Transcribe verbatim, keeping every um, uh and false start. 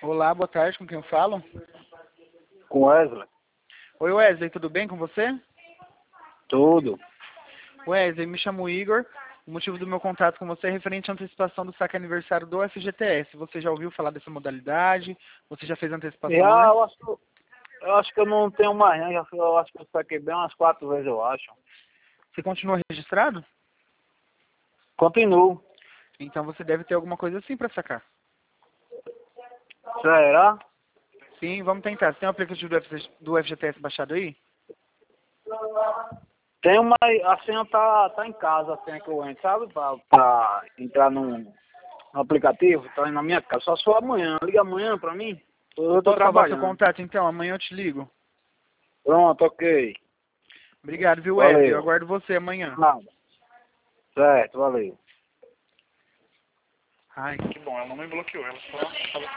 Olá, boa tarde, com quem eu falo? Com Wesley. Oi Wesley, tudo bem com você? Tudo. Wesley, me chamo Igor. O motivo do meu contato com você é referente à antecipação do saque aniversário do F G T S. Você já ouviu falar dessa modalidade? Você já fez antecipação Já, antes? eu acho, que- eu acho que eu não tenho mais, né? Já, fui- eu acho que eu saquei bem umas quatro vezes, eu acho. Você continua registrado? Continuo. Então você deve ter alguma coisa assim para sacar. Será? Sim, vamos tentar. Você tem o aplicativo do, F G, do F G T S baixado aí? Tem uma. A senha tá, tá em casa, a senha que eu entro, sabe? Pra, pra entrar no, no aplicativo, tá aí na minha casa. Só se for amanhã. Liga amanhã pra mim. Eu, eu tô Posso salvar seu trabalhando. contato então? Amanhã eu te ligo. Pronto, ok. Obrigado, viu Wesley? Eu Valeu. aguardo você amanhã. Nada. Certo, valeu. Ai, que bom, ela não me bloqueou, ela só